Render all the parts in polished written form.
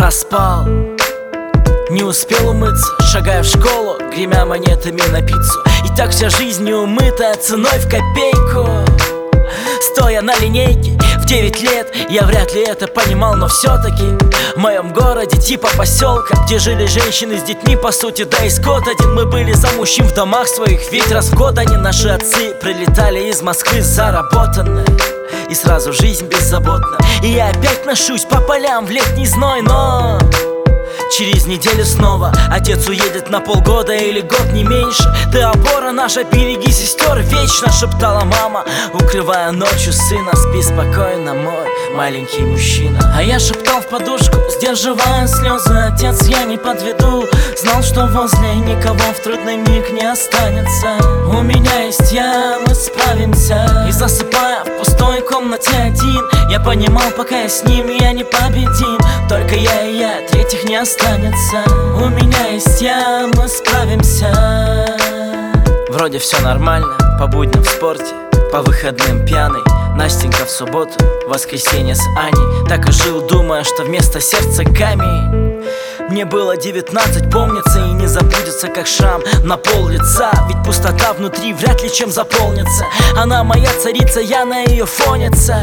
проспал, не успел умыться, шагая в школу, гремя монетами на пиццу. И так вся жизнь не умытая, ценой в копейку. Стоя на линейке в 9 лет, я вряд ли это понимал, но все-таки в моем городе типа поселка, где жили женщины с детьми, по сути, да и скот один. Мы были за мужчин в домах своих, ведь раз в год они, наши отцы, прилетали из Москвы заработанные. И сразу жизнь беззаботна. И я опять ношусь по полям в летний зной, но через неделю снова отец уедет на полгода или год, не меньше. Ты опора наша, береги сестер вечно, шептала мама, укрывая ночью сына. Спи спокойно, мой маленький мужчина. А я шептал в подушку, сдерживая слезы: отец, я не подведу. Знал, что возле никого в трудный миг не останется. У меня есть я, мы справимся. И засыпая в пустой комнате один, я понимал, пока я с ним, я не победим. Только я и я, третьих не останется. У меня есть я, мы справимся. Вроде все нормально, по будням в спорте, по выходным пьяный. Настенька в субботу, воскресенье с Аней. Так и жил, думая, что вместо сердца камень. Мне было 19, помнится и не забудется, как шрам на пол лица. Ведь пустота внутри вряд ли чем заполнится. Она моя царица, я на ее фоне царь.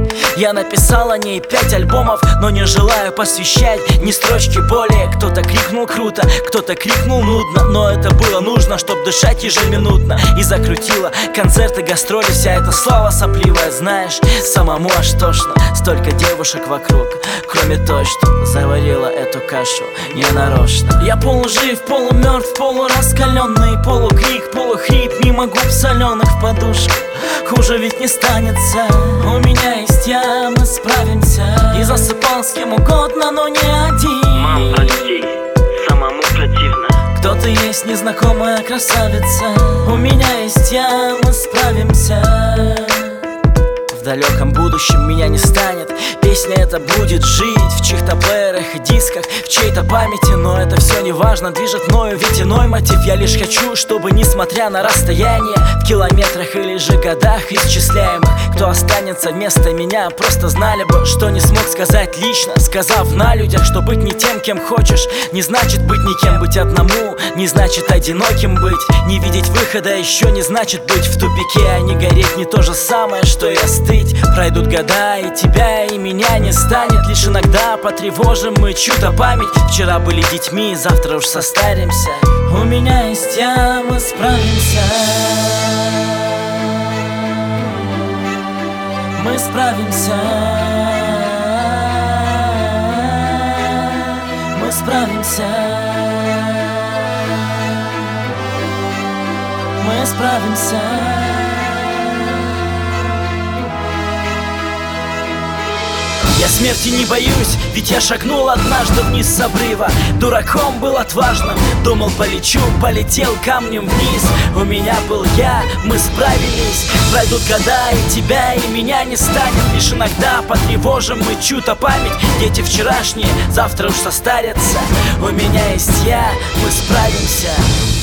Я написал о ней 5 альбомов, но не желаю посвящать ни строчки более. Кто-то крикнул круто, кто-то крикнул нудно, но это было нужно, чтоб дышать ежеминутно. И закрутила концерты, гастроли, вся эта слава сопливая. Знаешь, самому аж тошно, столько девушек вокруг, кроме той, что заварила эту кашу ненарочно. Я полужив, полумертв, полураскаленный, полукрик, полухрип, мимо губ соленых в подушку. Хуже ведь не станется. У меня есть я, мы справимся. И засыпал с кем угодно, но не один. Мам, прости, самому противно. Кто-то есть незнакомая красавица. У меня есть я, мы справимся. В далеком будущем меня не станет. Песня эта будет жить в чьих-то плеерах и дисках, в чьей-то памяти. Но это все не важно, движет мною ведь иной мотив. Я лишь хочу, чтобы, несмотря на расстояние, в километрах или же годах исчисляемых, кто останется вместо меня, просто знали бы, что не смог сказать лично, сказав на людях, что быть не тем, кем хочешь, не значит быть никем. Быть одному не значит одиноким быть. Не видеть выхода еще не значит быть в тупике. А не гореть не то же самое, что и остыть. Пройдут года, и тебя, и меня не станет. Лишь иногда потревожим мы чью-то память. Вчера были детьми, завтра уж состаримся. У меня есть я, мы справимся. Мы справимся. Мы справимся. Мы справимся. Я смерти не боюсь, ведь я шагнул однажды вниз с обрыва. Дураком был отважным, думал полечу, полетел камнем вниз. У меня был я, мы справились. Пройдут года, и тебя, и меня не станет. Лишь иногда потревожим мы чью-то память. Дети вчерашние, завтра уж состарятся. У меня есть я, мы справимся.